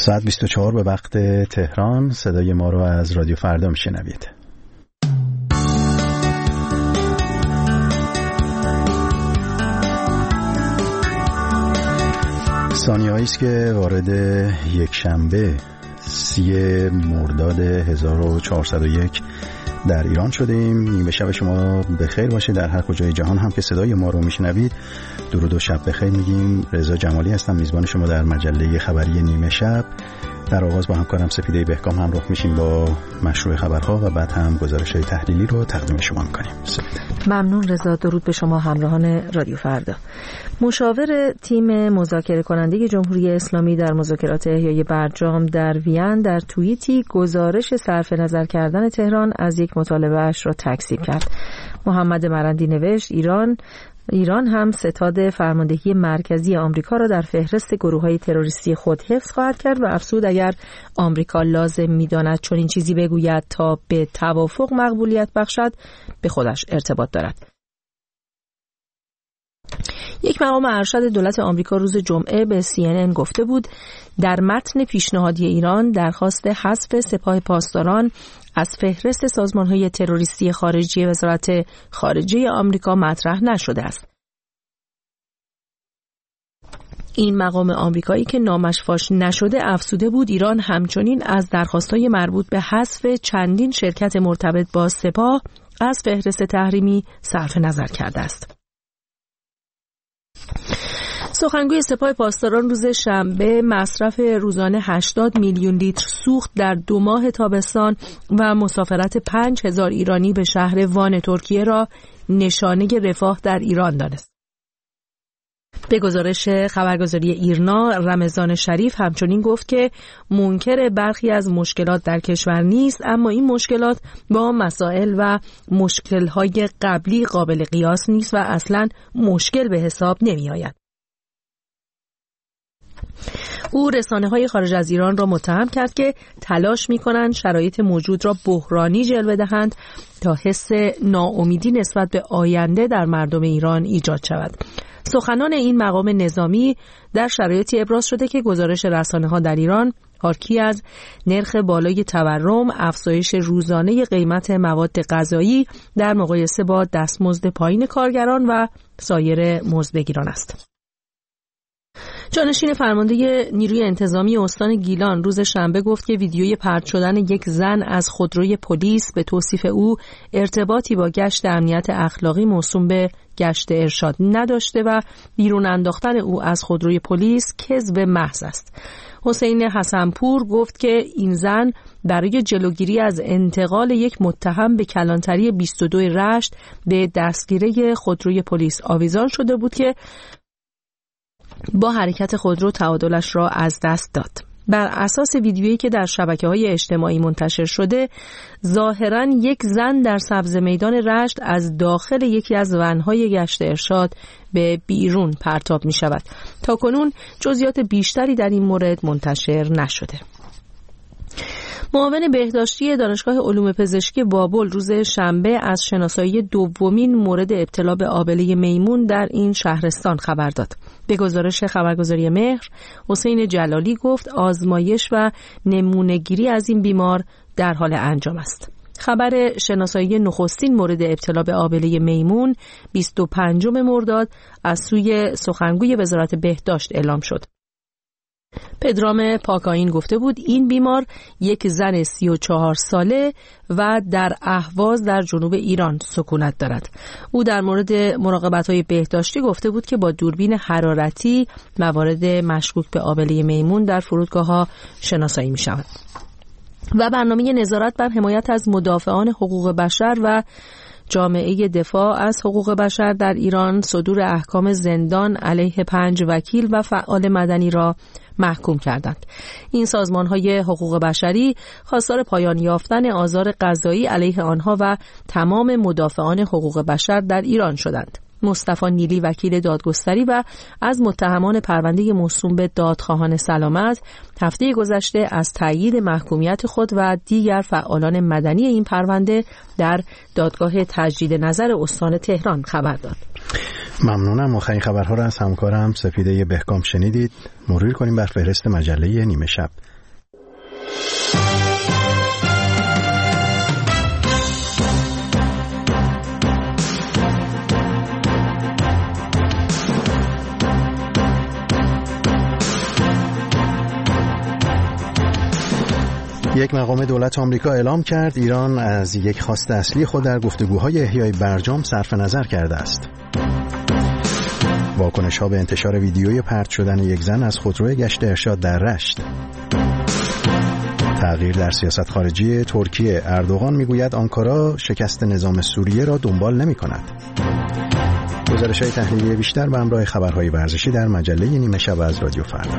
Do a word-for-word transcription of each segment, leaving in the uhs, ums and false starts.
ساعت بیست و چهار به وقت تهران. صدای ما رو از رادیو فردا میشنوید. ثانیه‌ای است که وارد یک شنبه سی مرداد هزار و چهارصد و یک در ایران شدیم. نیمه شب شما بخیر باشه در هر کجای جهان هم که صدای ما رو میشنوید. درود و شب بخیر میگیم. رضا جمالی هستم، میزبان شما در مجله خبری نیمه شب. در آغاز با همکارم سپیده بهکام همراه میشیم با مشروع خبرها و بعد هم گزارش‌های تحلیلی رو تقدیم شما میکنیم. سپیده. ممنون رضا. درود به شما همراهان رادیو فردا. مشاور تیم مذاکره کننده جمهوری اسلامی در مذاکرات احیای برجام در وین در توییتی گزارش صرف نظر کردن تهران از یک مطالبه اش را تکذیب کرد. محمد مرندی نوشت ایران ایران هم ستاد فرماندهی مرکزی آمریکا را در فهرست گروه‌های تروریستی خود حفظ خواهد کرد و افزود اگر آمریکا لازم می‌داند چنین چیزی بگوید تا به توافق مقبولیت بخشد به خودش ارتباط دارد. یک مقام ارشد دولت آمریکا روز جمعه به سی ان ان گفته بود در متن پیشنهادی ایران درخواست حذف سپاه پاسداران از فهرست سازمان‌های تروریستی خارجی وزارت خارجه آمریکا مطرح نشده است. این مقام آمریکایی که نامش فاش نشده افزوده بود ایران همچنین از درخواست‌های مربوط به حذف چندین شرکت مرتبط با سپاه از فهرست تحریمی صرف نظر کرده است. سخنگوی سپاه پاسداران روز شنبه مصرف روزانه هشتاد میلیون لیتر سوخت در دو ماه تابستان و مسافرت پنج هزار ایرانی به شهر وان ترکیه را نشانه رفاه در ایران دانست. به گزارش خبرگزاری ایرنا، رمضان شریف همچنین گفت که منکر برخی از مشکلات در کشور نیست، اما این مشکلات با مسائل و مشکل‌های قبلی قابل قیاس نیست و اصلاً مشکل به حساب نمی آید. او رسانه‌های خارج از ایران را متهم کرد که تلاش می‌کنند شرایط موجود را بحرانی جلوه دهند تا حس ناامیدی نسبت به آینده در مردم ایران ایجاد شود. سخنان این مقام نظامی در شرایطی ابراز شده که گزارش رسانه‌ها در ایران حاکی از نرخ بالای تورم، افزایش روزانه قیمت مواد غذایی در مقایسه با دستمزد پایین کارگران و سایر مزدبگیران است. جانشین فرمانده نیروی انتظامی استان گیلان روز شنبه گفت که ویدیوی پرت شدن یک زن از خودروی پلیس به توصیف او ارتباطی با گشت امنیت اخلاقی موسوم به گشت ارشاد نداشته و بیرون انداختن او از خودروی پلیس کذب محض است. حسین حسنپور گفت که این زن برای جلوگیری از انتقال یک متهم به کلانتری بیست و دو رشت به دستگیری خودروی پلیس آویزان شده بود که با حرکت خودرو تعادلش را از دست داد. بر اساس ویدیویی که در شبکه‌های اجتماعی منتشر شده، ظاهراً یک زن در سبز میدان رشت از داخل یکی از ون‌های گشت ارشاد به بیرون پرتاب می‌شود. تاکنون جزئیات بیشتری در این مورد منتشر نشده. معاون بهداشتی دانشگاه علوم پزشکی بابل روز شنبه از شناسایی دومین مورد ابتلا به آبله میمون در این شهرستان خبر داد. به گزارش خبرگزاری مهر، حسین جلالی گفت آزمایش و نمونه‌گیری از این بیمار در حال انجام است. خبر شناسایی نخستین مورد ابتلا به آبله میمون بیست و پنجم مرداد از سوی سخنگوی وزارت بهداشت اعلام شد. پدرام پاکاین گفته بود این بیمار یک زن سی و چهار ساله و در اهواز در جنوب ایران سکونت دارد. او در مورد مراقبت‌های بهداشتی گفته بود که با دوربین حرارتی موارد مشکوک به آبله میمون در فرودگاه‌ها شناسایی می‌شود. و برنامه نظارت بر حمایت از مدافعان حقوق بشر و جامعه دفاع از حقوق بشر در ایران صدور احکام زندان علیه پنج وکیل و فعال مدنی را محکوم کردند. این سازمان‌های حقوق بشری خواستار پایان یافتن آزار قضایی علیه آنها و تمام مدافعان حقوق بشر در ایران شدند. مصطفی نیلی وکیل دادگستری و از متهمان پرونده موسوم به دادخواهان سلامت هفته گذشته از تأیید محکومیت خود و دیگر فعالان مدنی این پرونده در دادگاه تجدید نظر استان تهران خبر داد. ممنونم. آخرین خبرها را از همکارم سپیده بهکام شنیدید. مرور کنیم بر فهرست مجله نیمه شب. یک مقام دولت آمریکا اعلام کرد ایران از یک خواست اصلی خود در گفتگوهای احیای برجام صرف نظر کرده است. واکنش‌ها به انتشار ویدیوی پرت شدن یک زن از خودروی گشت ارشاد در رشت. تغییر در سیاست خارجی ترکیه، اردوغان میگوید آنکارا شکست نظام سوریه را دنبال نمی‌کند. گزارش‌های تحلیلی بیشتر به همراه خبرهای ورزشی در مجله نیمه شب از رادیو فردا.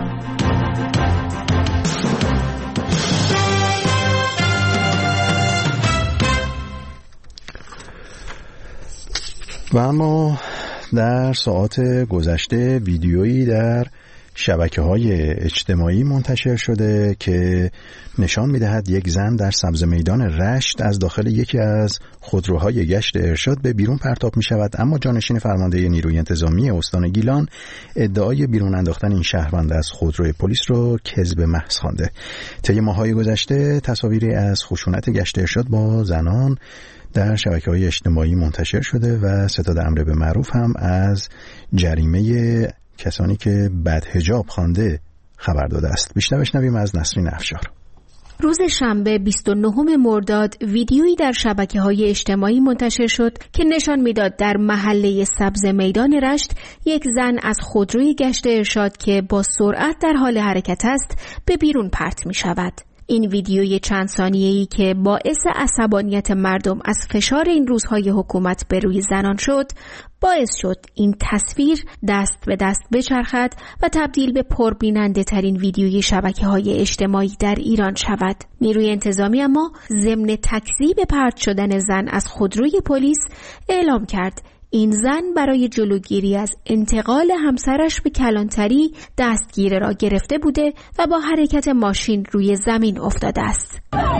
و اما در ساعات گذشته ویدیویی در شبکه‌های اجتماعی منتشر شده که نشان می‌دهد یک زن در سبز میدان رشت از داخل یکی از خودروهای گشت ارشاد به بیرون پرتاب می‌شود، اما جانشین فرمانده نیروی انتظامی استان گیلان ادعای بیرون انداختن این شهروند از خودروی پلیس رو کذب محض خوانده. طی ماه‌های گذشته تصاویری از خشونت گشت ارشاد با زنان در شبکه‌های اجتماعی منتشر شده و ستاد امر به معروف هم از جریمه کسانی که بدحجاب خوانده خبر داده است. بیشتر بشنویم از نسرین افشار. روز شنبه بیست و نهم مرداد ویدیویی در شبکه‌های اجتماعی منتشر شد که نشان می‌داد در محله سبز میدان رشت یک زن از خودروی گشت ارشاد که با سرعت در حال حرکت است به بیرون پرت می‌شود. این ویدیوی چند ثانیه‌ای که باعث عصبانیت مردم از فشار این روزهای حکومت به روی زنان شد، باعث شد این تصویر دست به دست بچرخد و تبدیل به پربیننده ترین ویدیوی شبکه‌های اجتماعی در ایران شود. نیروی انتظامی اما ضمن تکذیب پرت شدن زن از خودروی پلیس اعلام کرد این زن برای جلوگیری از انتقال همسرش به کلانتری دستگیره را گرفته بوده و با حرکت ماشین روی زمین افتاده است.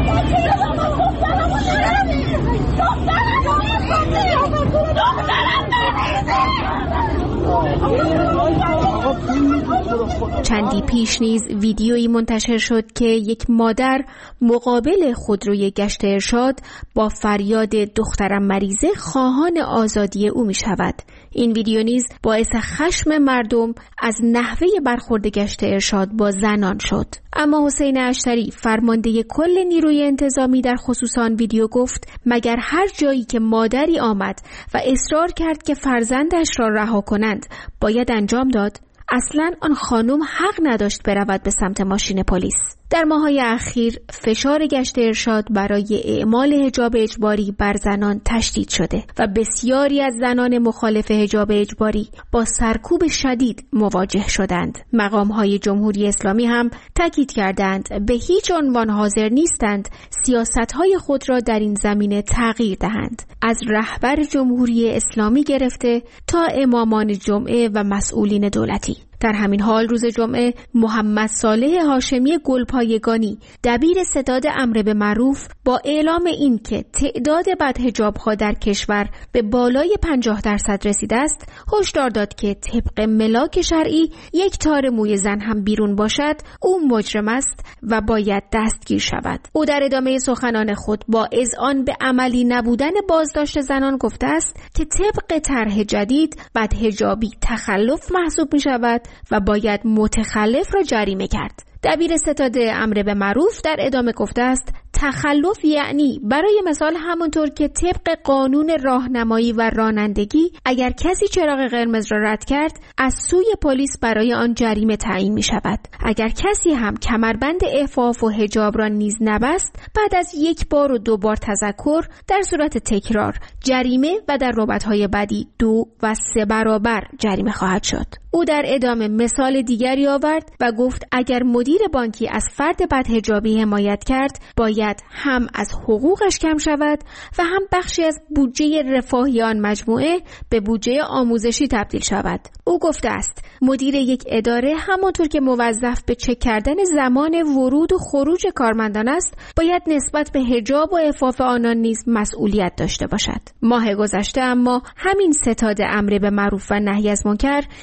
چندی پیش نیز ویدیویی منتشر شد که یک مادر مقابل خودروی گشت ارشاد با فریاد دخترم مریضه خواهان آزادی او می شود. این ویدیو نیز باعث خشم مردم از نحوه برخورد گشت ارشاد با زنان شد. اما حسین اشتری فرمانده کل نیروی انتظامی در خصوص آن ویدیو گفت مگر هر جایی که مادری آمد و اصرار کرد که فرزندش را رها کنند باید انجام داد؟ اصلاً آن خانم حق نداشت برود به سمت ماشین پلیس. در ماه‌های اخیر فشار گشت ارشاد برای اعمال حجاب اجباری بر زنان تشدید شده و بسیاری از زنان مخالف حجاب اجباری با سرکوب شدید مواجه شدند. مقام‌های جمهوری اسلامی هم تاکید کردند به هیچ عنوان حاضر نیستند سیاست‌های خود را در این زمینه تغییر دهند. از رهبر جمهوری اسلامی گرفته تا امامان جمعه و مسئولین دولتی. در همین حال روز جمعه محمد صالح هاشمی گلپایگانی دبیر ستاد امر به معروف با اعلام این که تعداد بدحجاب‌ها در کشور به بالای پنجاه درصد رسیده است هشدار داد که طبق ملاک شرعی یک تار موی زن هم بیرون باشد او مجرم است و باید دستگیر شود. او در ادامه سخنان خود با اذعان به عملی نبودن بازداشت زنان گفته است که طبق طرح جدید بدحجابی تخلف محسوب می شود و باید متخلف را جریمه کرد. دبیر ستاد امر به معروف در ادامه گفته است تخلف یعنی برای مثال همونطور که طبق قانون راهنمایی و رانندگی اگر کسی چراغ قرمز را رد کرد از سوی پلیس برای آن جریمه تعیین می شود. اگر کسی هم کمربند عفاف و حجاب را نیز نبست بعد از یک بار و دو بار تذکر در صورت تکرار جریمه و در ربطهای بعدی دو و سه برابر جریمه خواهد شد. او در ادامه مثال دیگری آورد و گفت اگر مدیر بانکی از فرد بدحجابی حمایت کرد باید هم از حقوقش کم شود و هم بخشی از بودجه رفاهی آن مجموعه به بودجه آموزشی تبدیل شود. او گفته است مدیر یک اداره همانطور که موظف به چک کردن زمان ورود و خروج کارمندان است باید نسبت به حجاب و عفاف آنان نیز مسئولیت داشته باشد. ماه گذشته اما همین ستاد امر به معروف و نهی از منکر که نه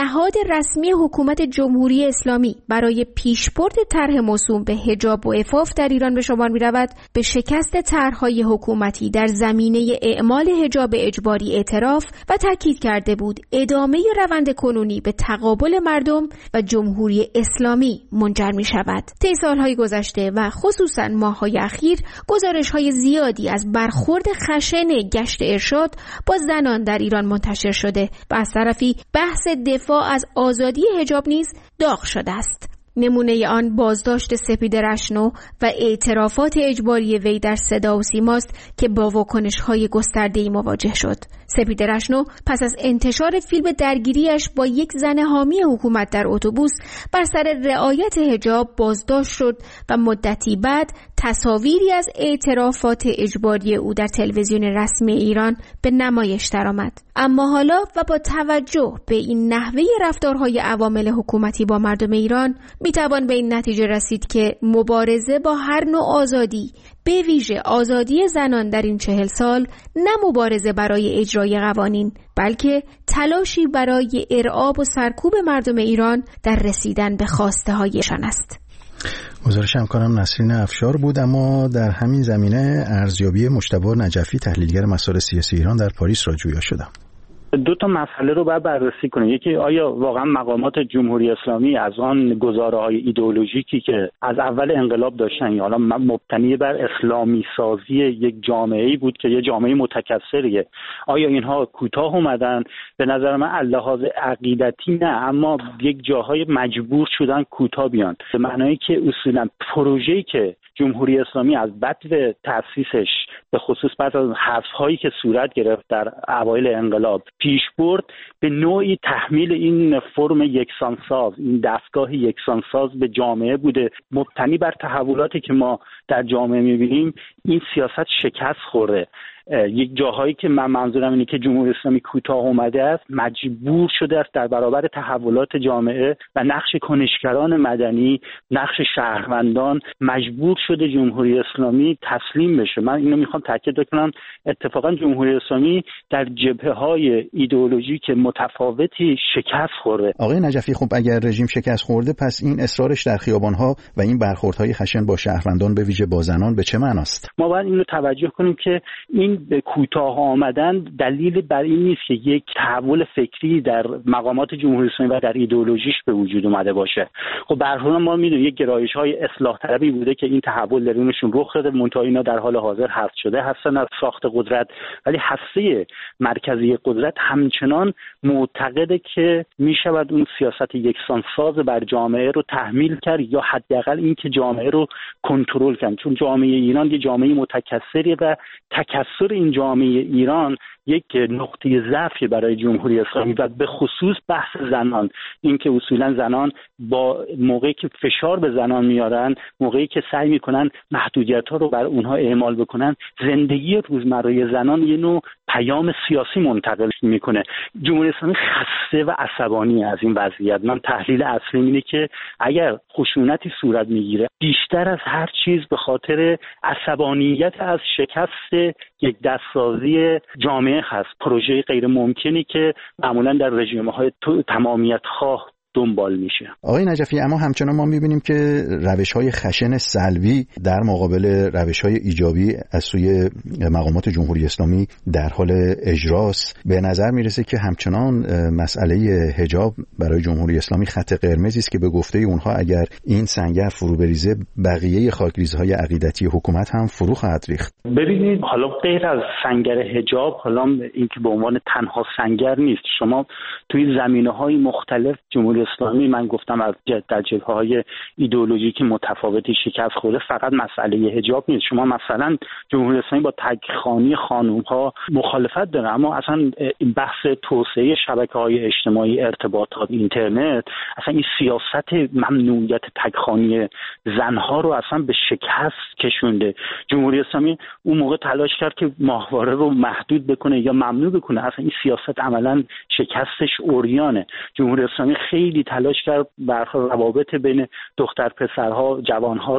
نهاد رسمی حکومت جمهوری اسلامی برای پیشبرد طرح موسوم به حجاب و عفاف در ایران به شمار می‌رود، به شکست طرح‌های حکومتی در زمینه اعمال حجاب اجباری اعتراف و تاکید کرده بود ادامه روند کنونی به تقابل مردم و جمهوری اسلامی منجر می‌شود. طی سال‌های گذشته و خصوصاً ماه‌های اخیر گزارش‌های زیادی از برخورد خشن گشت ارشاد با زنان در ایران منتشر شده و از طرفی بحث دفاع از آزادی حجاب نیز داغ شده است. نمونه آن بازداشت سپید رشنو و اعترافات اجباری وی در صدا و سیماست که با واکنش‌های گسترده‌ای مواجه شد. سپید رشنو پس از انتشار فیلم درگیریش با یک زن حامی حکومت در اتوبوس بر سر رعایت حجاب بازداشت شد و مدتی بعد تصاویری از اعترافات اجباری او در تلویزیون رسمی ایران به نمایش درآمد. اما حالا و با توجه به این نحوه رفتارهای عوامل حکومتی با مردم ایران میتوان به این نتیجه رسید که مبارزه با هر نوع آزادی، به ویژه آزادی زنان در این چهل سال، نه مبارزه برای اجرای قوانین بلکه تلاشی برای ارعاب و سرکوب مردم ایران در رسیدن به خواسته هایشان است. گزارش همکارم نسرین افشار بود. اما در همین زمینه ارزیابی مجتبی نجفی تحلیلگر مسائل سیاسی ایران در پاریس را جویا شدم. دو تا مسئله رو باید بررسی کنیم. یکی آیا واقعا مقامات جمهوری اسلامی از آن گزاره‌های ایدئولوژیکی که از اول انقلاب داشتن، یا حالا مبتنی بر اسلامی سازی یک جامعه‌ای بود که یه جامعه متکثریه، آیا اینها کوتاه اومدن؟ به نظر من اللحاظ عقیدتی نه، اما یک جاهای مجبور شدن کوتاه بیان، به معنایی که اصولا پروژه‌ای که جمهوری اسلامی از بدو تأسیسش به خصوص بعد از حذف‌هایی که صورت گرفت در اوایل انقلاب پیش برد، به نوعی تحمیل این فرم یکسانساز، این دستگاه یکسانساز به جامعه بوده، مبتنی بر تحولاتی که ما در جامعه می‌بینیم. این سیاست شکست خورده. یک جاهایی که من منظورم اینه که جمهوری اسلامی کوتاه اومده است، مجبور شده است در برابر تحولات جامعه و نقش کنشگران مدنی، نقش شهروندان، مجبور شده جمهوری اسلامی تسلیم بشه. من اینو میخوام تاکید کنم، اتفاقا جمهوری اسلامی در جبهه‌های ایدئولوژیک متفاوتی شکست خورده. آقای نجفی، خب اگر رژیم شکست خورده، پس این اصرارش در خیابان‌ها و این برخوردهای خشن با شهروندان به ویژه با زنان به چه معناست؟ ما باید اینو توجه کنیم که این به کوتاه آمدن دلیل بر این نیست که یک تحول فکری در مقامات جمهوری اسلامی و در ایدئولوژیش به وجود اومده باشه. خب به هر حال ما میدونیم یک گرایش‌های اصلاح طلبی بوده که این تحول درونشون رخ داده، منتها اینا در حال حاضر حذف شده هستن از ساخت قدرت، ولی هسته مرکزی قدرت همچنان معتقده که میشود اون سیاست یکسانساز بر جامعه رو تحمیل کرد، یا حداقل این که جامعه رو کنترل کنه، چون جامعه ایران یه جامعه متکثریه و تکثر این جامعه ایران یک نقطه ضعفی برای جمهوری اسلامی و به خصوص بحث زنان. این که اصولا زنان با موقعی که فشار به زنان میارن، موقعی که سعی میکنن محدودیت‌ها رو بر اونها اعمال بکنن، زندگی روزمره زنان یه نوع پیام سیاسی منتقل میکنه. جمهوری اسلامی خسته و عصبانی از این وضعیت. من تحلیل اصلی اینه که اگر خشونتی صورت میگیره، بیشتر از هر چیز به خاطر عصبانیت از شکست یک دستسازی جامعه هست، پروژه غیر ممکنی که معمولا در رژیم‌های تمامیت خواه دنبال میشه. آقای نجفی، اما همچنان ما میبینیم که روش‌های خشن سلبی در مقابل روش‌های ایجابی از سوی مقامات جمهوری اسلامی در حال اجراست. به نظر میرسه که همچنان مسئله حجاب برای جمهوری اسلامی خط قرمزی است که به گفته اونها اگر این سنگر فرو بریزه، بقیه خاکریزهای عقیدتی حکومت هم فرو خواهد ریخت. ببینید، حالا غیر از سنگر حجاب، حالا اینکه به عنوان تنها سنگر نیست، شما توی زمینه‌های مختلف جمهوری اسلامی، من گفتم از در جبهه‌های ایدئولوژیک متفاوتی شکست خورده، فقط مسئله حجاب نیست. شما مثلا جمهوری اسلامی با تک‌خوانی خانم‌ها مخالفت داره، اما اصلا این بحث توسعه شبکه‌های اجتماعی، ارتباطات، اینترنت، اصلا این سیاست ممنوعیت تک‌خوانی زن‌ها رو اصلا به شکست کشونده. جمهوری اسلامی اون موقع تلاش کرد که ماهواره رو محدود بکنه یا ممنوع بکنه، اصلا این سیاست عملاً شکستش عریانه. جمهوری اسلامی خیلی تلاش کرد برخلاف روابط بین دختر پسرها، جوانها رو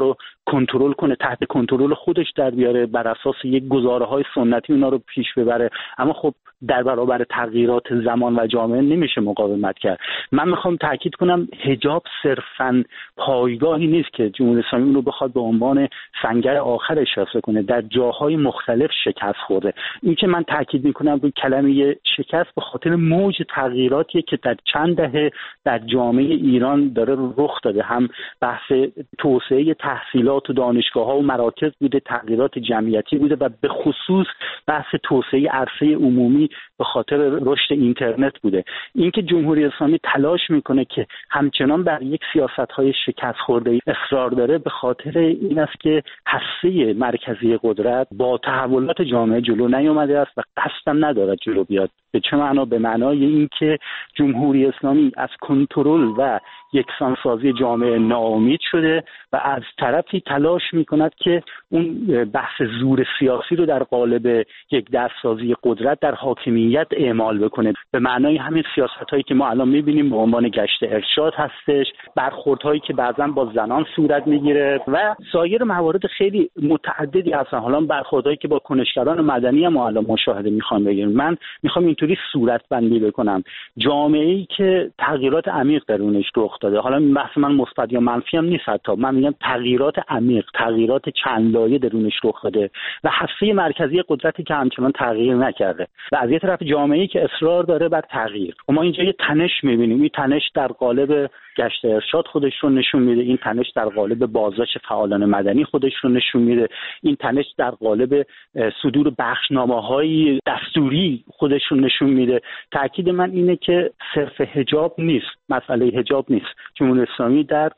کنترل کنه، تحت کنترل خودش در بیاره، بر اساس یک گزاره‌های سنتی اونا رو پیش ببره. اما خب در برابر تغییرات زمان و جامعه نمیشه مقاومت کرد. من میخوام تاکید کنم حجاب صرفاً پایگاهی نیست که جمهوری اسلامی اون رو بخواد به عنوان سنگر آخر اشاره کنه. در جاهای مختلف شکست خورده. این که من تاکید میکنم روی کلمه شکست به خاطر موج تغییراتی که در چند دهه در جامعه ایران داره رخ داده. هم بحث توسعه تحصیلات و دانشگاه‌ها و مراکز بوده، تغییرات جمعیتی بوده و به خصوص بحث توسعه عرصه عمومی به خاطر رشد اینترنت بوده. اینکه جمهوری اسلامی تلاش میکنه که همچنان بر یک سیاست‌های شکست خورده اصرار داره به خاطر این است که هسته مرکزی قدرت با تحولات جامعه جلو نیامده است و قصدم ندارد جلو بیاد. به چه معنا؟ به معنای اینکه جمهوری اسلامی از کنترل و یکسانسازی جامعه ناامید شده و از طرفی تلاش میکند که اون بحث زور سیاسی رو در قالب یک دستسازی قدرت در حاکمیت اعمال بکنه. به معنای همین سیاست‌هایی که ما الان می‌بینیم به عنوان گشت ارشاد هستش، برخوردهایی که بعضا با زنان صورت میگیره و سایر موارد خیلی متعددی هستن. حالا برخوردهایی که با کنشگران مدنی هم الان مشاهده می‌خوام بگیریم. من می‌خوام اینطوری صورت بندی بکنم جامعه‌ای که تغییرات عمیق درونش رخ داده. حالا بحث من مثبت یا منفی هم نیست، حتی من میگم تغییرات عمیق، تغییرات چند لایه درونش رخ داده و هسته مرکزی قدرتی که همچنان تغییر نکرده و از یه طرف جامعه‌ای که اصرار داره بر تغییر. و ما اینجا یه تنش می‌بینیم. این تنش در قالب گشت ارشاد خودش رو نشون میده، این تنش در قالب بازداشت فعالان مدنی خودش رو نشون میده، این تنش در قالب صدور بخشنامه‌های دستوری خودش رو نشون میده. تاکید من اینه که صرف حجاب نیست، مسئله حجاب نیست. جمهوری اسلامی در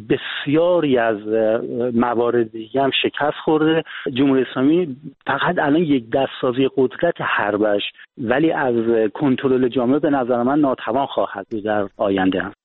بسیاری از موارد دیگه هم شکست خورده. جمهوری اسلامی فقط الان یک دستسازی قدرت حربش، ولی از کنترل جامعه به نظر من ناتوان خواهد بود در آینده هم.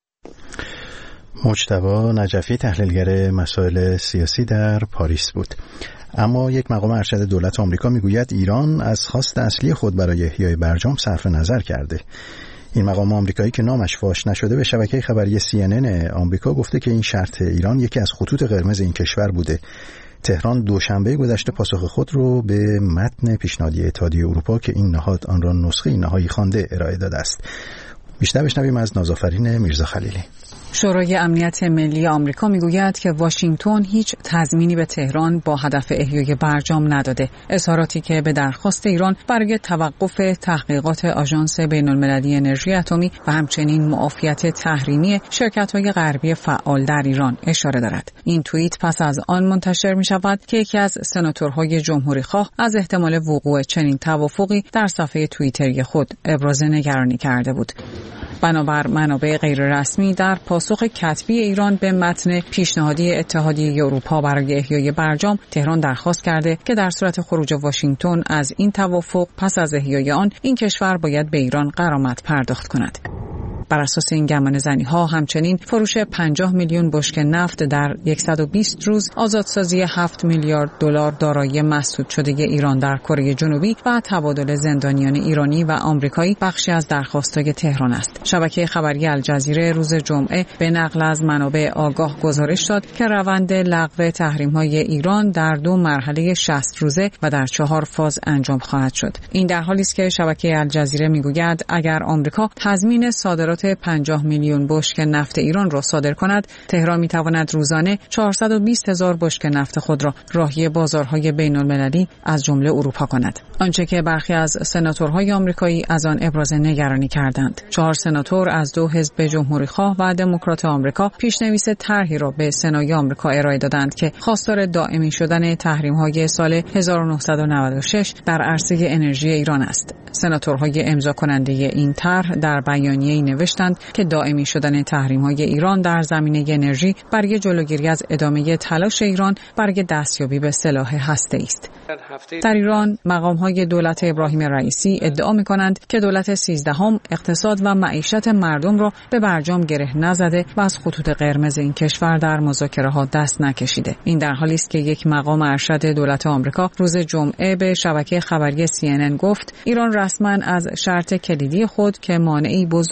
مجتبی نجفی، تحلیلگر مسائل سیاسی در پاریس بود. اما یک مقام ارشد دولت آمریکا میگوید ایران از خواست اصلی خود برای احیای برجام صرف نظر کرده. این مقام آمریکایی که نامش فاش نشده به شبکه خبری سی ان ان آمریکا گفته که این شرط ایران یکی از خطوط قرمز این کشور بوده. تهران دوشنبه گذشته پاسخ خود رو به متن پیشنهادی اتحادیه اروپا که این نهاد آن را نسخه نهایی خوانده ارائه داده است. بیشتر بشنویم از نازآفرین میرزا خلیلی. شورای امنیت ملی آمریکا میگوید که واشنگتن هیچ تضمینی به تهران با هدف احیای برجام نداده. اظهاراتی که به درخواست ایران برای توقف تحقیقات آژانس بین‌المللی انرژی اتمی و همچنین معافیت تحریمی شرکت‌های غربی فعال در ایران اشاره دارد. این توییت پس از آن منتشر می‌شود که یکی از سناتورهای جمهوری‌خواه از احتمال وقوع چنین توافقی در صفحه توییتری خود ابراز نگرانی کرده بود. بنابر منابع غیررسمی در پاسخ کتبی ایران به متن پیشنهادی اتحادیه اروپا برای احیای برجام، تهران درخواست کرده که در صورت خروج واشنگتن از این توافق پس از احیای آن، این کشور باید به ایران غرامت پرداخت کند. بر اساس این گمانه‌زنی‌ها همچنین فروش پنجاه میلیون بشکه نفت در صد و بیست روز، آزادسازی هفت میلیارد دلار دارایی مسدود شده ایران در کره جنوبی و تبادل زندانیان ایرانی و آمریکایی بخشی از درخواست‌های تهران است. شبکه خبری الجزیره روز جمعه به نقل از منابع آگاه گزارش داد که روند لغو تحریم‌های ایران در دو مرحله شصت روزه و در چهار فاز انجام خواهد شد. این در حالی است که شبکه الجزیره میگوید اگر آمریکا تضمین صادرات پنجاه میلیون بشکه نفت ایران را صادر کند، تهران میتواند روزانه چهارصد و بیست هزار بشکه نفت خود را راهی بازارهای بین‌المللی از جمله اروپا کند. آنچه که برخی از سناتورهای آمریکایی از آن ابراز نگرانی کردند. چهار سناتور از دو حزب جمهوری‌خواه و دموکرات آمریکا پیشنویس طرحی را به سنای آمریکا ارائه دادند که خواستار دائمی شدن تحریم‌های سال هزار و نهصد و نود و شش در عرصه انرژی ایران است. سناتورهای امضا کننده این طرح در بیانیه‌ای نوشتند که دائمی شدن تحریم‌های ایران در زمینه انرژی برای جلوگیری از ادامه تلاش ایران برای دستیابی به سلاح هسته‌ای است. در ایران مقام‌های دولت ابراهیم رئیسی ادعا می‌کنند که دولت سیزدهم اقتصاد و معیشت مردم را به برجام گره نزده و از خطوط قرمز این کشور در مذاکره‌ها دست نکشیده. این در حالی است که یک مقام ارشد دولت آمریکا روز جمعه به شبکه خبری سی ان ان گفت ایران رسما از شرط کلیدی خود که مانعی بزرگ بر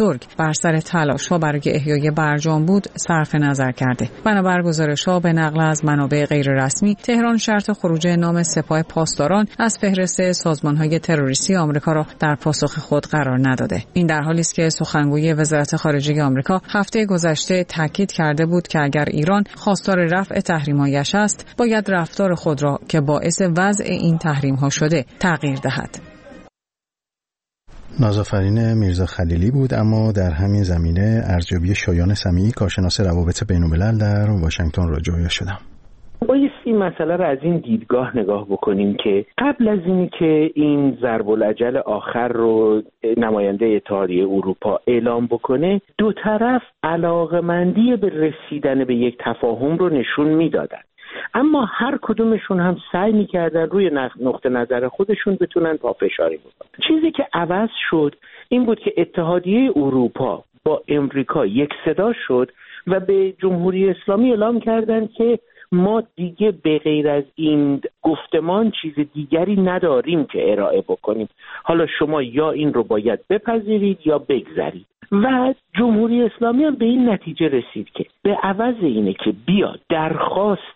بر سر تلاش‌ها برای احیای برجام بود صرف نظر کرده. بنابر گزارش‌ها به نقل از منابع غیررسمی، تهران شرط خروج نام سپاه پاسداران از فهرست سازمان‌های تروریستی آمریکا را در پاسخ خود قرار نداده. این در حالی است که سخنگوی وزارت خارجه آمریکا هفته گذشته تاکید کرده بود که اگر ایران خواستار رفع تحریم‌هایش است، باید رفتار خود را که باعث وضع این تحریم‌ها شده تغییر دهد. نازآفرین میرزا خلیلی بود. اما در همین زمینه ارزیابی شایان سمیعی، کارشناس روابط بین‌الملل در واشنگتن را جویا شدم. باید این مسئله را از این دیدگاه نگاه بکنیم که قبل از اینی که این ضرب العجل آخر رو نماینده اتحادیه اروپا اعلام بکنه، دو طرف علاقمندی به رسیدن به یک تفاهم رو نشون میدادن، اما هر کدومشون هم سعی میکردن روی نقطه نظر خودشون بتونن پافشاری بکنن. چیزی که عوض شد این بود که اتحادیه اروپا با امریکا یک صدا شد و به جمهوری اسلامی اعلام کردن که ما دیگه به غیر از این گفتمان چیز دیگری نداریم که ارائه بکنیم، حالا شما یا این رو باید بپذیرید یا بگذرید. و جمهوری اسلامی هم به این نتیجه رسید که به عوض اینه که بیاد درخواست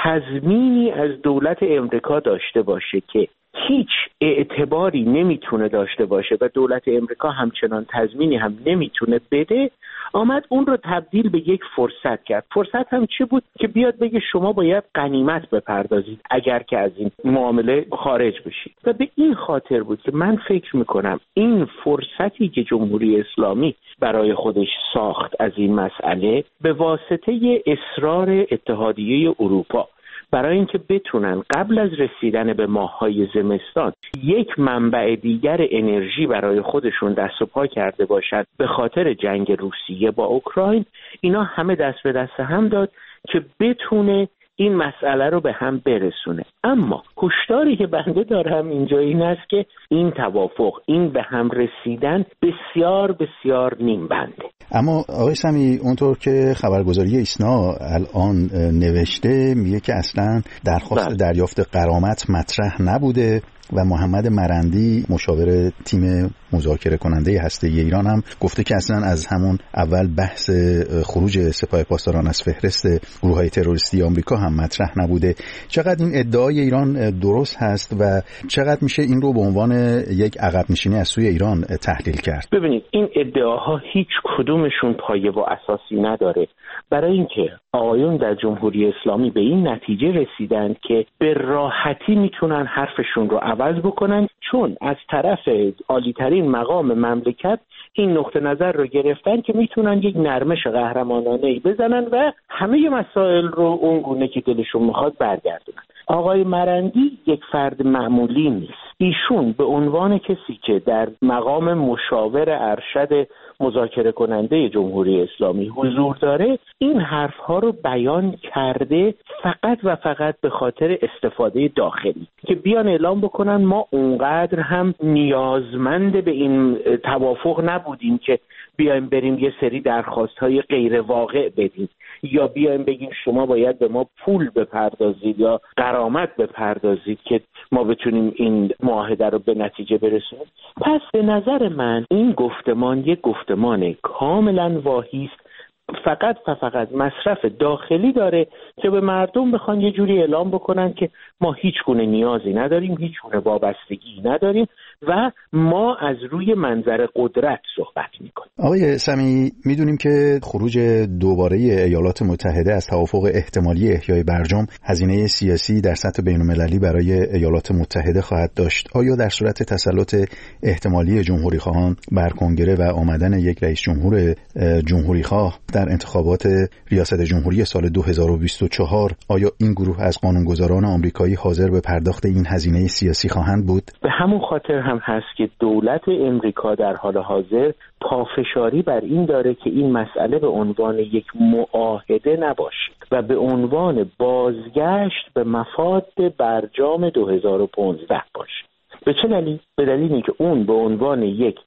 تضمینی از دولت امریکا داشته باشه که هیچ اعتباری نمیتونه داشته باشه و دولت امریکا همچنان تضمینی هم نمیتونه بده، آمد اون رو تبدیل به یک فرصت کرد. فرصت هم چه بود؟ که بیاد بگه شما باید غنیمت بپردازید اگر که از این معامله خارج بشید. و به این خاطر بود که من فکر میکنم این فرصتی که جمهوری اسلامی برای خودش ساخت از این مسئله به واسطه اصرار اتحادیه اروپا برای اینکه بتونن قبل از رسیدن به ماه‌های زمستان یک منبع دیگر انرژی برای خودشون دست و پا کرده باشد به خاطر جنگ روسیه با اوکراین، اینا همه دست به دست هم داد که بتونه این مسئله رو به هم برسونه. اما هشداری که بنده دارم اینجا این است که این توافق، این به هم رسیدن بسیار بسیار نیم بنده. اما آقای سمیعی، اونطور که خبرگزاری ایسنا الان نوشته میگه که اصلا درخواست دریافت غرامت مطرح نبوده و محمد مرندی مشاور تیم مذاکره کننده هسته‌ای ایران هم گفته که اصلا از همون اول بحث خروج سپاه پاسداران از فهرست گروه‌های تروریستی آمریکا هم مطرح نبوده. چقدر این ادعای ایران درست هست و چقدر میشه این رو به عنوان یک عقب نشینی از سوی ایران تحلیل کرد؟ ببینید، این ادعاها هیچ کدومشون پایه و اساسی نداره، برای اینکه آقایون در جمهوری اسلامی به این نتیجه رسیدند که به راحتی میتونن حرفشون رو عوض بکنن، چون از طرف عالی‌ترین مقام مملکت این نقطه نظر رو گرفتن که میتونن یک نرمش قهرمانانه‌ای بزنن و همه مسائل رو اون گونه که دلشون میخواد برگردونن. آقای مرندی یک فرد معمولی نیست. ایشون به عنوان کسی که در مقام مشاور ارشد مذاکره کننده جمهوری اسلامی حضور داره، این حرفها رو بیان کرده فقط و فقط به خاطر استفاده داخلی، که بیان اعلام بکنن ما اونقدر هم نیازمند به این توافق نبودیم که بیایم بریم یه سری درخواست‌های غیر واقع بدیم، یا بیایم بگیم شما باید به ما پول بپردازید یا غرامت بپردازید که ما بتونیم این معاهده رو به نتیجه برسونیم. پس به نظر من این گفتمان یک گفتمان کاملا واهی است، فقط و فقط مصرف داخلی داره که به مردم بخوان یه جوری اعلام بکنن که ما هیچ گونه نیازی نداریم، هیچ گونه وابستگی نداریم و ما از روی منظر قدرت صحبت میکنیم. آقای سمیعی، میدونیم که خروج دوباره ایالات متحده از توافق احتمالی احیای برجام هزینه سیاسی در سطح بین‌المللی برای ایالات متحده خواهد داشت. آیا در صورت تسلط احتمالی جمهوری خواهان بر کنگره و آمدن یک رئیس جمهور جمهوری خواه در انتخابات ریاست جمهوری سال دو هزار و بیست و چهار، آیا این گروه از قانونگذاران آمریکایی حاضر به پرداخت این هزینه سیاسی خواهند بود؟ به همون خاطر هم هست که دولت امریکا در حال حاضر پافشاری بر این داره که این مسئله به عنوان یک معاهده نباشه و به عنوان بازگشت به مفاد برجام دو هزار و پانزده باشه. به چه دلیل؟ به دلیلی که اون به عنوان یک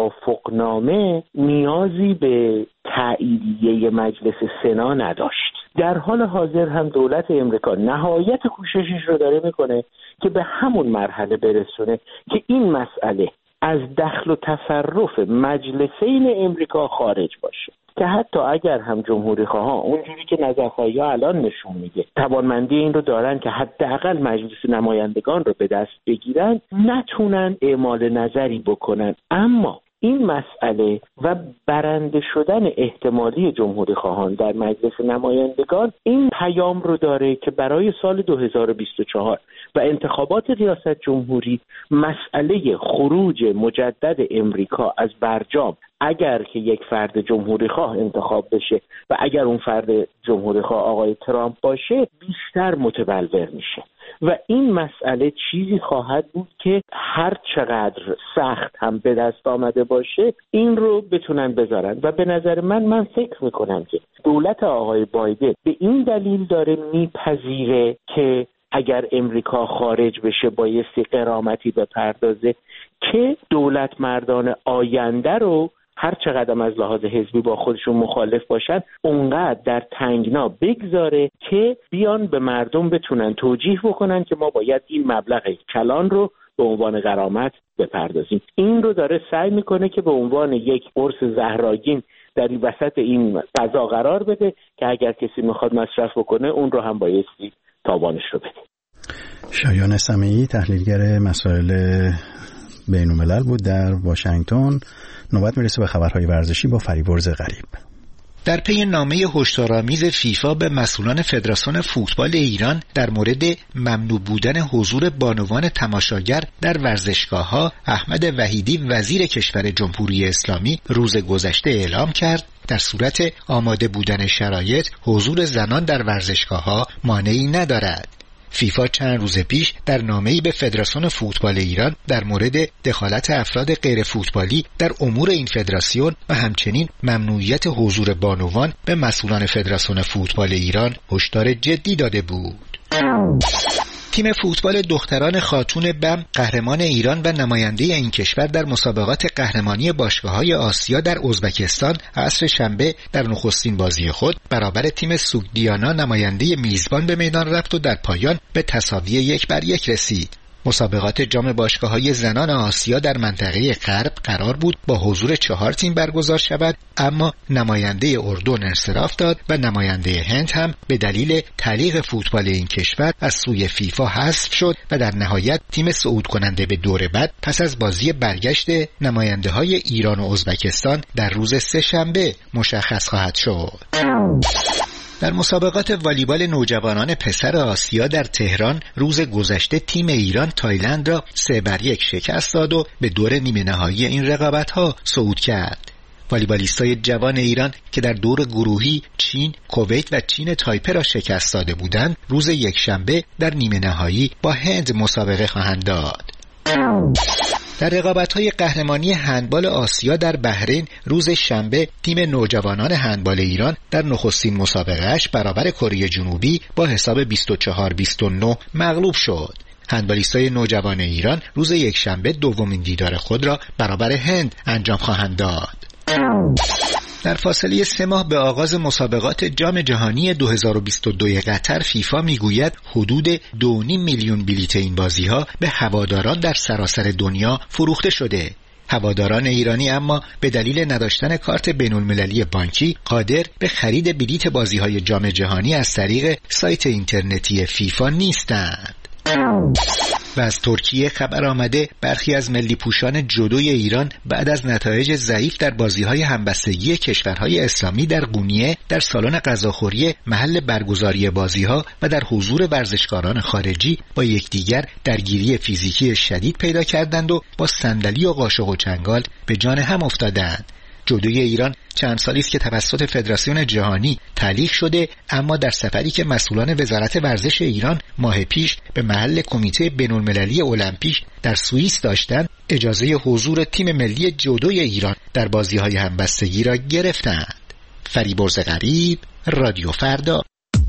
توافقنامه نیازی به تاییدیه مجلس سنا نداشت. در حال حاضر هم دولت امریکا نهایت کوششش رو داره میکنه که به همون مرحله برسونه که این مسئله از دخل و تصرف مجلسین امریکا خارج باشه، که حتی اگر هم جمهوری خواها اونجوری که نظرخواهی ها الان نشون میده توانمندی این رو دارن که حداقل مجلس نمایندگان رو به دست بگیرن، نتونن اعمال نظری بکنن. اما این مسئله و برنده شدن احتمالی جمهوری خواهان در مجلس نمایندگان این پیام رو داره که برای سال دو هزار و بیست و چهار و انتخابات ریاست جمهوری مسئله خروج مجدد امریکا از برجام، اگر که یک فرد جمهوری خواه انتخاب بشه و اگر اون فرد جمهوری خواه آقای ترامپ باشه، بیشتر متبلور میشه و این مسئله چیزی خواهد بود که هر چقدر سخت هم به دست آمده باشه این رو بتونن بذارن. و به نظر من من فکر میکنم که دولت آقای بایدن به این دلیل داره میپذیره که اگر امریکا خارج بشه بایستی غرامتی بپردازه که دولت مردان آینده رو هر چقدر از لحاظ حزبی با خودشون مخالف باشن اونقدر در تنگنا بگذاره که بیان به مردم بتونن توجیه بکنن که ما باید این مبلغ کلان رو به عنوان غرامت بپردازیم. این رو داره سعی میکنه که به عنوان یک قرص زهرآگین در وسط این فضا قرار بده که اگر کسی میخواد مصرف بکنه اون رو هم بایستی تاوانش رو بده. شایان سمیعی، تحلیلگر مسائل بین‌الملل بود در واشنگتن. نوبت میرسه به خبرهای ورزشی با فریبرز غریب. در پی نامه هشدارآمیز فیفا به مسئولان فدراسیون فوتبال ایران در مورد ممنوع بودن حضور بانوان تماشاگر در ورزشگاه‌ها، احمد وحیدی وزیر کشور جمهوری اسلامی روز گذشته اعلام کرد در صورت آماده بودن شرایط حضور زنان در ورزشگاه‌ها مانعی ندارد. فیفا چند روز پیش در نامه‌ای به فدراسیون فوتبال ایران در مورد دخالت افراد غیر فوتبالی در امور این فدراسیون و همچنین ممنوعیت حضور بانوان به مسئولان فدراسیون فوتبال ایران هشدار جدی داده بود. تیم فوتبال دختران خاتون بم قهرمان ایران و نماینده این کشور در مسابقات قهرمانی باشگاه‌های آسیا در ازبکستان عصر شنبه در نخستین بازی خود برابر تیم سوگدیانا نماینده میزبان به میدان رفت و در پایان به تساوی یک بر یک رسید. مسابقات جام باشگاه‌های زنان آسیا در منطقه غرب قرار بود با حضور چهار تیم برگزار شود، اما نماینده اردن انصراف داد و نماینده هند هم به دلیل تعلیق فوتبال این کشور از سوی فیفا حذف شد و در نهایت تیم صعود کننده به دور بعد پس از بازی برگشت نماینده‌های ایران و ازبکستان در روز سه‌شنبه مشخص خواهد شد. در مسابقات والیبال نوجوانان پسر آسیا در تهران روز گذشته تیم ایران تایلند را سه بر یک شکست داد و به دور نیمه نهایی این رقابت‌ها صعود کرد. والیبالیستای جوان ایران که در دور گروهی چین، کویت و چین تایپه را شکست داده بودند، روز یکشنبه در نیمه نهایی با هند مسابقه خواهند داد. در رقابت‌های قهرمانی هندبال آسیا در بحرین روز شنبه تیم نوجوانان هندبال ایران در نخستین مسابقه‌اش برابر کره جنوبی با حساب بیست و چهار بیست و نه مغلوب شد. هندبالیستای نوجوان ایران روز یکشنبه دومین دیدار خود را برابر هند انجام خواهند داد. در فاصله سه ماه به آغاز مسابقات جام جهانی دو هزار و بیست و دو قطر فیفا میگوید حدود دو و نیم میلیون بلیت این بازی‌ها به هواداران در سراسر دنیا فروخته شده. هواداران ایرانی اما به دلیل نداشتن کارت بین‌المللی بانکی قادر به خرید بلیت بازی‌های جام جهانی از طریق سایت اینترنتی فیفا نیستند. و از ترکیه خبر آمده برخی از ملی پوشان جودوی ایران بعد از نتایج ضعیف در بازی‌های همبستگی کشورهای اسلامی در قونیه در سالن غذاخوری محل برگزاری بازی‌ها و در حضور ورزشکاران خارجی با یکدیگر درگیری فیزیکی شدید پیدا کردند و با صندلی و قاشق و چنگال به جان هم افتادند. جودوی ایران چند سالی است که توسط فدراسیون جهانی تعلیق شده، اما در سفری که مسئولان وزارت ورزش ایران ماه پیش به محل کمیته بین‌المللی المپیک در سوئیس داشتند، اجازه حضور تیم ملی جودوی ایران در بازی‌های همبستگی را گرفتند. فریبرز غریب، رادیو فردا.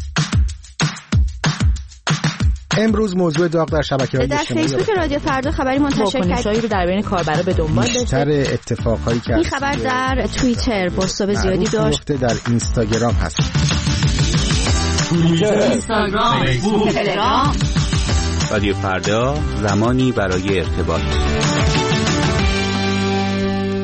امروز موضوع داغ در شبکه‌های اجتماعی در فیسبوک رادیو فردا خبری منتشر کرد رو در بین کاربرا به دنبال داشته. بیشتر اتفاقایی که این خبر در توییتر بازتاب زیادی داشت. در اینستاگرام هست. اینستاگرام، فیسبوک، تلگرام. رادیو فردا، زمانی برای ارتباط.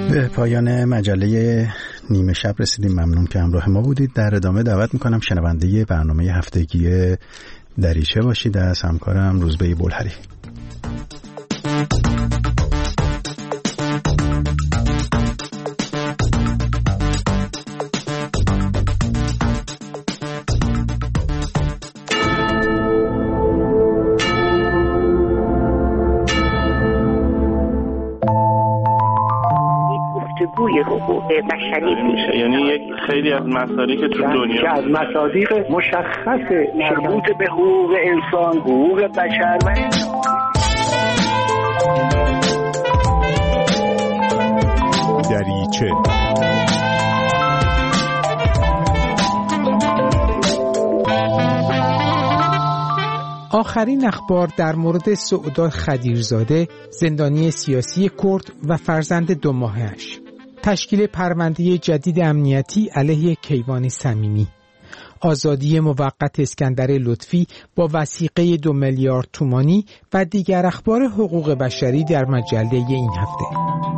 به پایان مجله نیمه شب رسیدیم. ممنون که همراه ما بودید. در ادامه دعوت میکنم شنونده برنامه هفتگی دریچه باشید از همکارم روزبه بلهری. گفتگوی حقوق بشری میشه، یعنی یک خیلی از مصادیق که تو دنیا که از مصادیق مشخص مربوط به حقوق انسان، حقوق بشر و دریچه. آخرین اخبار در مورد سعودا خدیرزاده، زندانی سیاسی کرد و فرزند دو ماهه‌اش. تشکیل پرونده جدید امنیتی علیه کیوان صمیمی. آزادی موقت اسکندر لطفی با وثیقه دو میلیارد تومانی و دیگر اخبار حقوق بشری در مجله این هفته.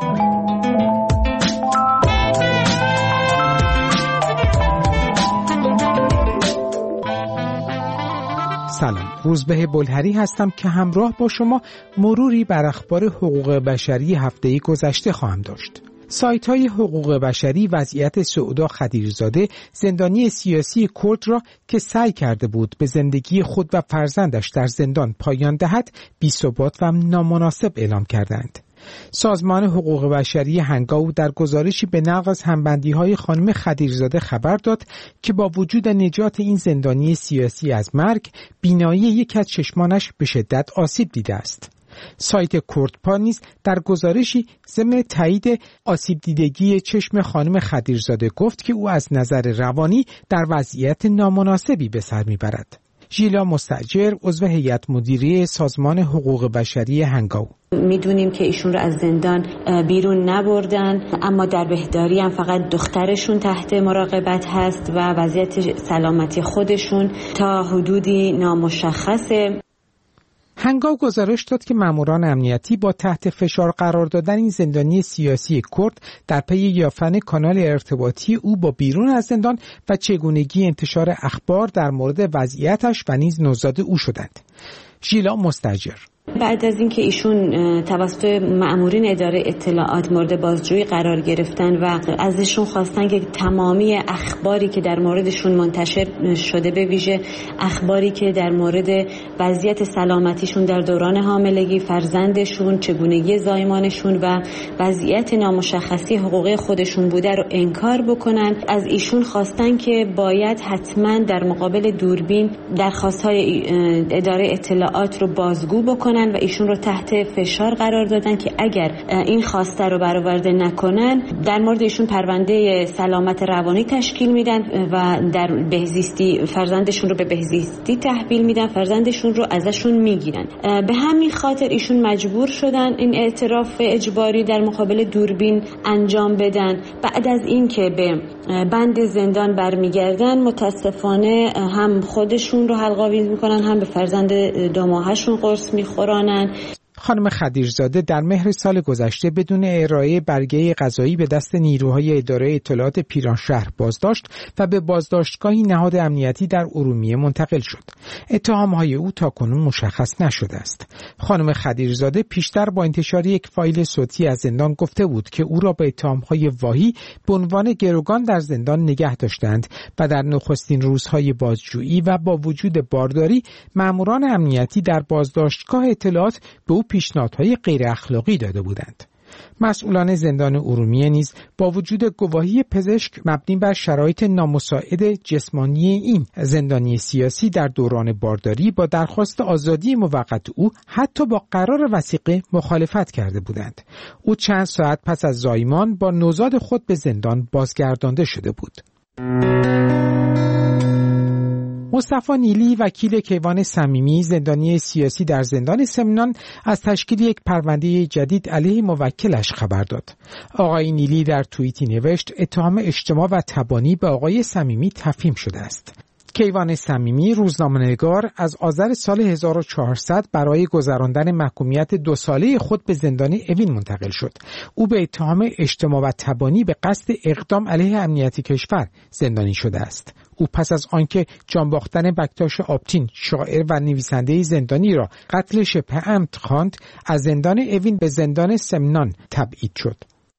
سلام، روزبه بلهری هستم که همراه با شما مروری بر اخبار حقوق بشری هفته گذشته خواهم داشت. سایت های حقوق بشری وضعیت سعودا خدیرزاده، زندانی سیاسی کرد را که سعی کرده بود به زندگی خود و فرزندش در زندان پایان دهد، بی‌ثبات و نامناسب اعلام کردند. سازمان حقوق بشری هنگاو در گزارشی به نقل از همبندی‌های خانم خدیرزاده خبر داد که با وجود نجات این زندانی سیاسی از مرگ، بینایی یکی از چشمانش به شدت آسیب دیده است. سایت کردپا نیز در گزارشی ضمن تایید آسیب دیدگی چشم خانم خدیرزاده گفت که او از نظر روانی در وضعیت نامناسبی به سر میبرد. ژیلا مستاجر، عضو هیئت مدیره سازمان حقوق بشری هنگاو: میدونیم که ایشون رو از زندان بیرون نبردن، اما در بهداری هم فقط دخترشون تحت مراقبت هست و وضعیت سلامتی خودشون تا حدودی نامشخصه. هنگاو گزارش داد که ماموران امنیتی با تحت فشار قرار دادن این زندانی سیاسی کرد در پی یافتن کانال ارتباطی او با بیرون از زندان و چگونگی انتشار اخبار در مورد وضعیتش و نیز نوزاد او شدند. ژیلا مستاجر: بعد از اینکه ایشون توسط مأمورین اداره اطلاعات مورد بازجویی قرار گرفتن و ازشون خواستن که تمامی اخباری که در موردشون منتشر شده، به ویژه اخباری که در مورد وضعیت سلامتیشون در دوران حاملگی، فرزندشون، چگونگی زایمانشون و وضعیت نامشخصی حقوقی خودشون بوده رو انکار بکنن، از ایشون خواستن که باید حتما در مقابل دوربین درخواست‌های اداره اطلاعات رو بازگو بکنن و ایشون رو تحت فشار قرار دادن که اگر این خواسته رو برآورده نکنن در مورد ایشون پرونده سلامت روانی تشکیل میدن و در بهزیستی فرزندشون رو به بهزیستی تحویل میدن، فرزندشون رو ازشون میگیرن. به همین خاطر ایشون مجبور شدن این اعتراف اجباری در مقابل دوربین انجام بدن. بعد از این که به بند زندان برمیگردن، متاسفانه هم خودشون رو حلق‌آویز میکنن، هم به فرزند دو ماهه‌شون قرص میخورن. خانم خدیرزاده در مهر سال گذشته بدون ارائه برگه قضایی به دست نیروهای اداره اطلاعات پیرانشهر بازداشت و به بازداشتگاهی نهاد امنیتی در ارومیه منتقل شد. اتهامهای او تاکنون مشخص نشده است. خانم خدیرزاده پیشتر با انتشار یک فایل صوتی از زندان گفته بود که او را به اتهامهای واهی به عنوان گروگان در زندان نگه داشتند و در نخستین روزهای بازجویی و با وجود بارداری، ماموران امنیتی در بازداشتگاه اطلاعات به او پیشنهادهای غیر اخلاقی داده بودند. مسئولان زندان ارومیه نیز با وجود گواهی پزشک مبنی بر شرایط نامساعد جسمانی این زندانی سیاسی در دوران بارداری با درخواست آزادی موقت او حتی با قرار وثیقه مخالفت کرده بودند. او چند ساعت پس از زایمان با نوزاد خود به زندان بازگردانده شده بود. مصطفی نیلی، وکیل کیوان صمیمی، زندانی سیاسی در زندان سمنان، از تشکیل یک پرونده جدید علیه موکلش خبر داد. آقای نیلی در توییتی نوشت اتهام اجتماع و تبانی به آقای صمیمی تفهیم شده است. کیوان صمیمی روزنامه‌نگار از آذر سال هزار و چهارصد برای گذراندن محکومیت دو ساله خود به زندان اوین منتقل شد. او به اتهام اجتماع و تبانی به قصد اقدام علیه امنیت کشور زندانی شده است. او پس از آنکه جان باختن بکتاش آبتین شاعر و نویسنده زندانی را قتل شبه عمد خواند، از زندان اوین به زندان سمنان تبعید شد.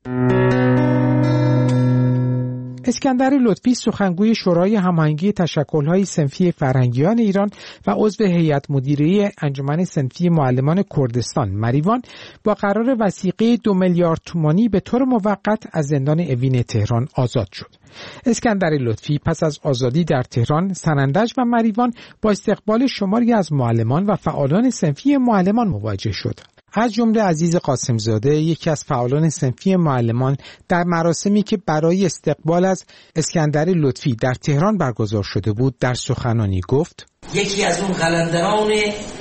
اسکندر لطفی سخنگوی شورای هماهنگی تشکل‌های صنفی فرهنگیان ایران و عضو هیئت مدیره انجمن صنفی معلمان کردستان مریوان با قرار وثیقه دو میلیارد تومانی به طور موقت از زندان اوین تهران آزاد شد. اسکندر لطفی پس از آزادی در تهران، سنندج و مریوان با استقبال شماری از معلمان و فعالان صنفی معلمان مواجه شد. از جمله عزیز قاسمزاده، یکی از فعالان صنفی معلمان، در مراسمی که برای استقبال از اسکندر لطفی در تهران برگزار شده بود در سخنانی گفت: یکی از اون قلندران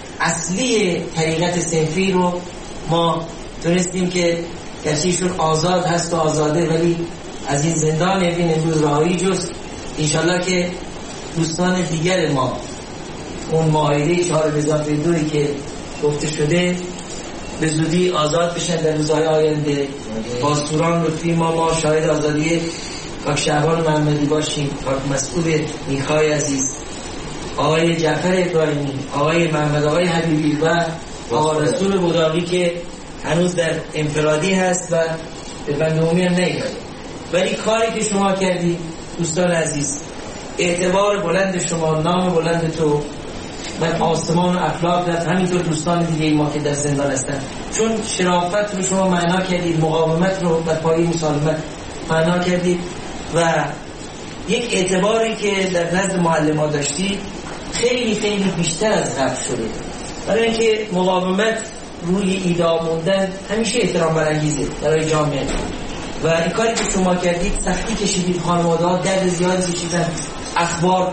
اصلی طریقت صنفی رو ما تونستیم که گرچه‌شون آزاد هست و آزاده، ولی از این زندان اوین امروز رهایی جست. انشالله که دوستان دیگر ما اون معاهده چهار به اضافه دویی که گفته شده به زودی آزاد بشن در روزهای آینده. با سوران لطفی ما ما شاهد آزادی کاک شعبان محمدی باشیم، کاک مسئول نیکای عزیز، آقای جعفر ابراهیمی، آقای محمد آقای حبیبی و آقا رسول بوداقی که هنوز در انفرادی هست و به بندهمی هم نیامده. ولی کاری که شما کردید دوستان عزیز، اعتبار بلند شما، نام بلند تو من آسمان و افلاک رفت، همینطور دوستان دیگه ما که در زندان هستن، چون شرافت رو شما معنا کردید، مقاومت رو در پای مسالمت معنا کردید و یک اعتباری که در نزد معلمان داشتید خیلی خیلی بیشتر از قبل شده. برای اینکه مقاومت روی ایده موندن همیشه احترام برانگیزه برای جامعه و این کاری که شما کردید، سختی کشیدید، خانواده‌ها درد زیادی کشیدن، اخبار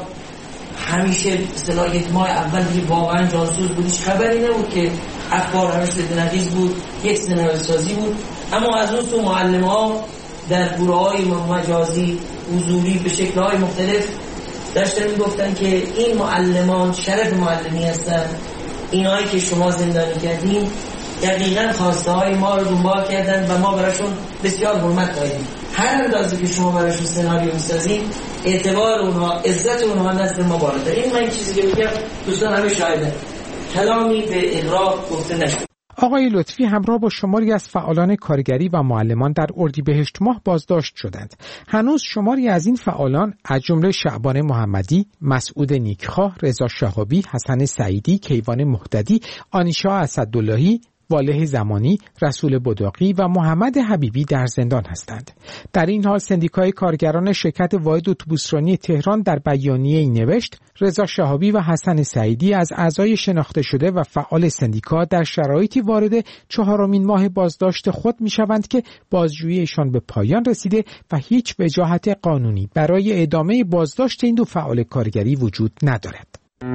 همیشه اصطلاح یک ماه اول دیگه واقعا جانسوز بود، هیچ خبری نبود که اخبار همیشه دنقیز بود، یک سینمای سازی بود. اما از اون تو معلم‌ها در گروه‌های مجازی حضوری به شکل‌های مختلف داشتن میگفتن که این معلمان شرف معلمی هستن، اینایی که شما زندانی کردین دقیقاً خواسته های ما رو دنبال کردن و ما براشون بسیار حرمت داریم. هر اندازه که شما براشون سناریو میسازین اعتبار اونها، عزت اونها نزد ما بالاتره. این من چیزی که میگم دوستان همه شاهدن، کلامی به اغراق گفته نشد. آقای لطفی همراه با شماری از فعالان کارگری و معلمان در اردیبهشت ماه بازداشت شدند. هنوز شماری از این فعالان از جمله شعبان محمدی، مسعود نیکخواه، رضا شهابی، حسن سعیدی، کیوان مهتدی، آنیشا اسداللهی، واله زمانی، رسول بداقی و محمد حبیبی در زندان هستند. در این حال سندیکای کارگران شرکت واحد اتوبوسرانی تهران در بیانیه‌ای نوشت: رضا شهابی و حسن سعیدی از اعضای شناخته شده و فعال سندیکا در شرایطی وارد چهارمین ماه بازداشت خود می‌شوند که بازجوییشان به پایان رسیده و هیچ وجاهت قانونی برای ادامه بازداشت این دو فعال کارگری وجود ندارد.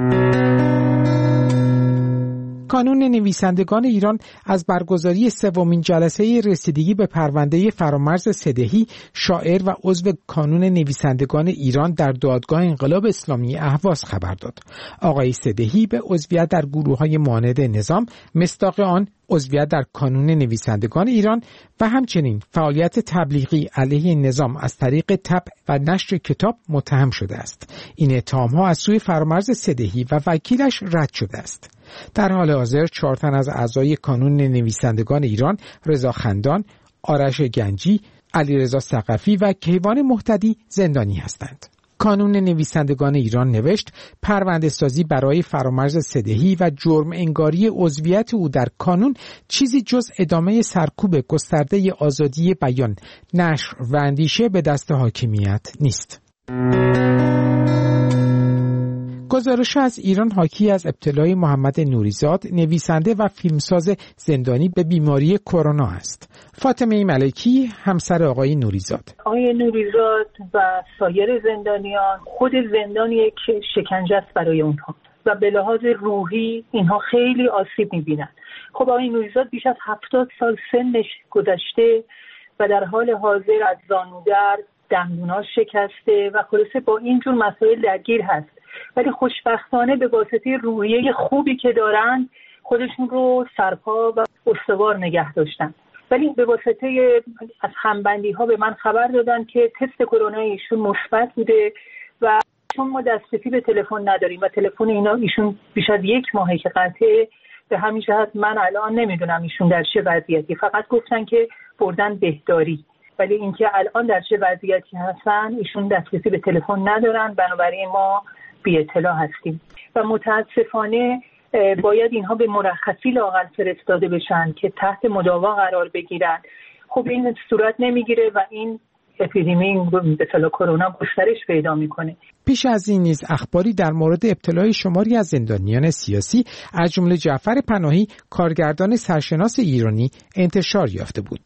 کانون نویسندگان ایران از برگزاری سومین جلسه رسیدگی به پرونده فرامرز صدیحی، شاعر و عضو کانون نویسندگان ایران در دادگاه انقلاب اسلامی اهواز خبر داد. آقای صدیحی به عضویت در گروه‌های معاند نظام، مصداق آن عضویت در کانون نویسندگان ایران و همچنین فعالیت تبلیغی علیه نظام از طریق طبع و نشر کتاب متهم شده است. این اتهام‌ها از سوی فرامرز صدیحی و وکیلش رد شده است. در حال حاضر چهار تن از اعضای کانون نویسندگان ایران، رضا خندان، آرش گنجی، علیرضا ثقفی و کیوان مهتدی زندانی هستند. کانون نویسندگان ایران نوشت: پرونده سازی برای فرامرز صدیحی و جرم انگاری عضویت او در کانون چیزی جز ادامه سرکوب گسترده آزادی بیان، نشر و اندیشه به دست حاکمیت نیست. گزارش از ایران حاکی از ابتلای محمد نوریزاد، نویسنده و فیلمساز زندانی به بیماری کرونا است. فاطمه ملکی همسر آقای نوریزاد. آقای نوریزاد و سایر زندانیان، خود زندان یک شکنجه است برای اونها و به لحاظ روحی اینها خیلی آسیب می‌بینن. خب آقای نوریزاد بیش از هفتاد سال سنش گذشته و در حال حاضر از زانودرد دندوناش شکسته و خلاصه با اینجور مسائل درگیر هست، ولی خوشبختانه به واسطه روحیه خوبی که دارن خودشون رو سرپا و استوار نگه داشتن. ولی به واسطه از همبندی ها به من خبر دادن که تست کرونا ایشون مثبت بوده و چون ما دسترسی به تلفن نداریم و تلفن اینا ایشون بیش از یک ماهه که قطعه، به همین جهت من الان نمیدونم ایشون در چه وضعیتی. فقط گفتن که بردن بهداری، ولی اینکه الان در چه وضعیتی هستن ایشون دسترسی به تلفن ندارن، بنابراین ما بی اطلاع هستیم و متاسفانه باید اینها به مرخصی لااقل فرستاده بشن که تحت مداوا قرار بگیرن. خب این صورت نمیگیره و این اپیدمی به اصطلاح کرونا گسترش پیدا میکنه. پیش از این نیز اخباری در مورد ابتلای شماری از زندانیان سیاسی از جمله جعفر پناهی، کارگردان سرشناس ایرانی، انتشار یافته بود.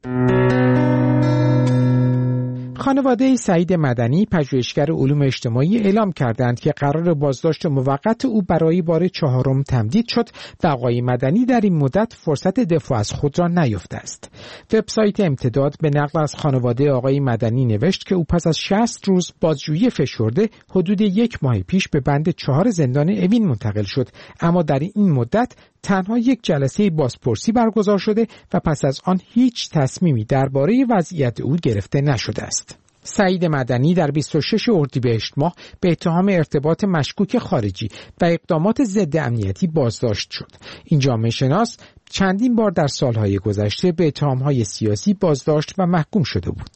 خانواده سعید مدنی، پژوهشگر علوم اجتماعی، اعلام کردند که قرار بازداشت موقت او برای بار چهارم تمدید شد و آقای مدنی در این مدت فرصت دفاع از خود را نیافته است. وبسایت امتداد به نقل از خانواده آقای مدنی نوشت که او پس از شصت روز بازجویی فشرده حدود یک ماه پیش به بند چهار زندان اوین منتقل شد، اما در این مدت تنها یک جلسه بازپرسی برگزار شده و پس از آن هیچ تصمیمی درباره وضعیت او گرفته نشده است. سعید مدنی در بیست و شش اردیبهشت ماه به اتهام ارتباط مشکوک خارجی و اقدامات ضد امنیتی بازداشت شد. این جامعه شناس چندین بار در سالهای گذشته به اتهامهای سیاسی بازداشت و محکوم شده بود.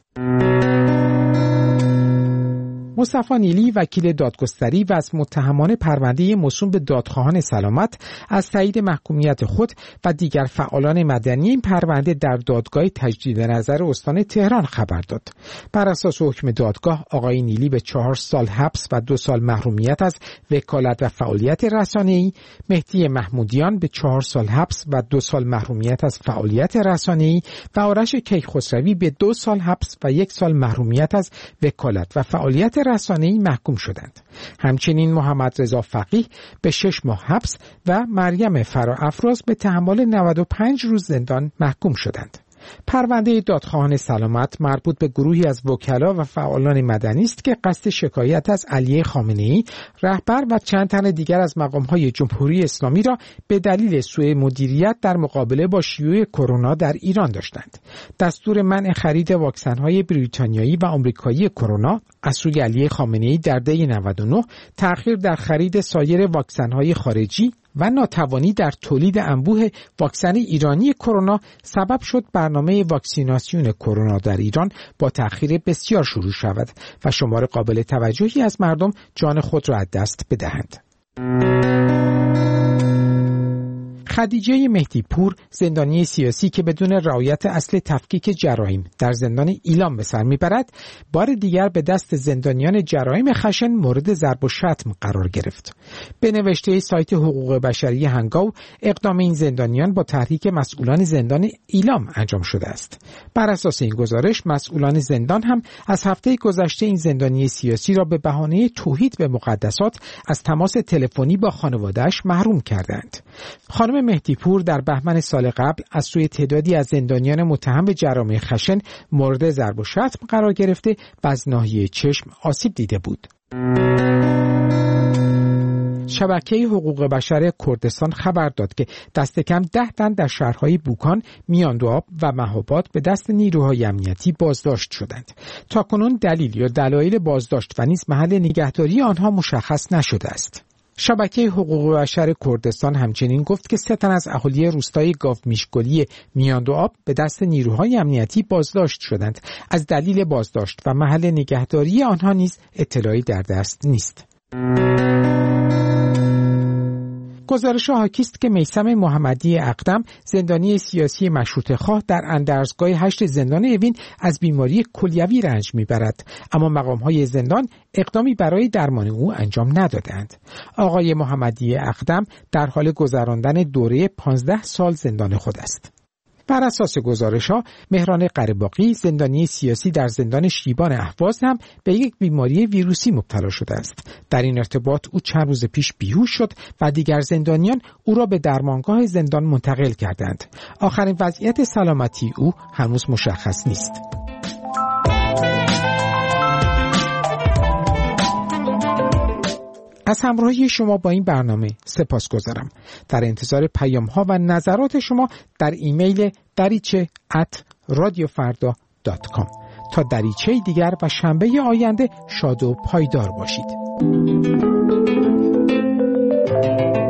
مصطفی نیلی، وکیل دادگستری و از متهمان پرونده موسوم به دادخواهان سلامت، از تایید محکومیت خود و دیگر فعالان مدنی این پرونده در دادگاه تجدید نظر استان تهران خبر داد. بر اساس حکم دادگاه، آقای نیلی به چهار سال حبس و دو سال محرومیت از وکالت و فعالیت رسانه‌ای، مهدی محمودیان به چهار سال حبس و دو سال محرومیت از فعالیت رسانه‌ای و آرش کیخسروی به دو سال حبس و یک سال محرومیت از وکالت و فعالیت رسانه‌ای محکوم شدند. همچنین محمد رضا فقیه به شش ماه حبس و مریم فراافراز به تحمل نود و پنج روز زندان محکوم شدند. پرونده دادخواهان سلامت مربوط به گروهی از وکلا و فعالان مدنی است که قصد شکایت از علی خامنه‌ای، رهبر و چند تن دیگر از مقام‌های جمهوری اسلامی را به دلیل سوء مدیریت در مقابله با شیوع کرونا در ایران داشتند. دستور منع خرید واکسن‌های بریتانیایی و آمریکایی کرونا از سوی علی خامنه‌ای در دی نود و نه، تأخیر در خرید سایر واکسن‌های خارجی و ناتوانی در تولید انبوه واکسن ایرانی کرونا سبب شد برنامه واکسیناسیون کرونا در ایران با تأخیر بسیار شروع شود و شمار قابل توجهی از مردم جان خود را از دست بدهند. خدیجه مهدی پور، زندانی سیاسی که بدون رعایت اصل تفکیک جرایم در زندان ایلام به سر میبرد، بار دیگر به دست زندانیان جرایم خشن مورد ضرب و شتم قرار گرفت. به نوشته سایت حقوق بشری هنگاو، اقدام این زندانیان با تحریک مسئولان زندان ایلام انجام شده است. بر اساس این گزارش، مسئولان زندان هم از هفته گذشته این زندانی سیاسی را به بهانه توهین به مقدسات از تماس تلفنی با خانواده‌اش محروم کردند. خانم مهدی پور در بهمن سال قبل از سوی تعدادی از زندانیان متهم به جرایم خشن مورد ضرب و شتم قرار گرفته و از ناحیه چشم آسیب دیده بود. شبکه حقوق بشر کردستان خبر داد که دست کم ده تن در شهرهای بوکان، میاندوآب و مهاباد به دست نیروهای امنیتی بازداشت شدند. تاکنون دلیل یا دلایل بازداشت و نیز محل نگهداری آنها مشخص نشده است. شبکه حقوق بشر کردستان همچنین گفت که سه تن از اهالی روستای گاومیشگلی میاندوآب به دست نیروهای امنیتی بازداشت شدند. از دلیل بازداشت و محل نگهداری آنها نیز اطلاعی در دست نیست. گزارش حاکی است که میثم محمدی اقدم، زندانی سیاسی مشروطه‌خواه، در اندرزگاه هشت زندان اوین از بیماری کلیوی رنج میبرد، اما مقام‌های زندان اقدامی برای درمان او انجام ندادند. آقای محمدی اقدم در حال گذراندن دوره پانزده سال زندان خود است. بر اساس گزارش‌ها، مهران قره‌باقی، زندانی سیاسی در زندان شیبان اهواز، هم به یک بیماری ویروسی مبتلا شده است. در این ارتباط او چند روز پیش بیهوش شد و دیگر زندانیان او را به درمانگاه زندان منتقل کردند. آخرین وضعیت سلامتی او هنوز مشخص نیست. از همراهی شما با این برنامه سپاسگزارم. در انتظار پیام ها و نظرات شما در ایمیل دریچه ات رادیو فردا دات کام. تا دریچه دیگر و شنبه آینده شاد و پایدار باشید.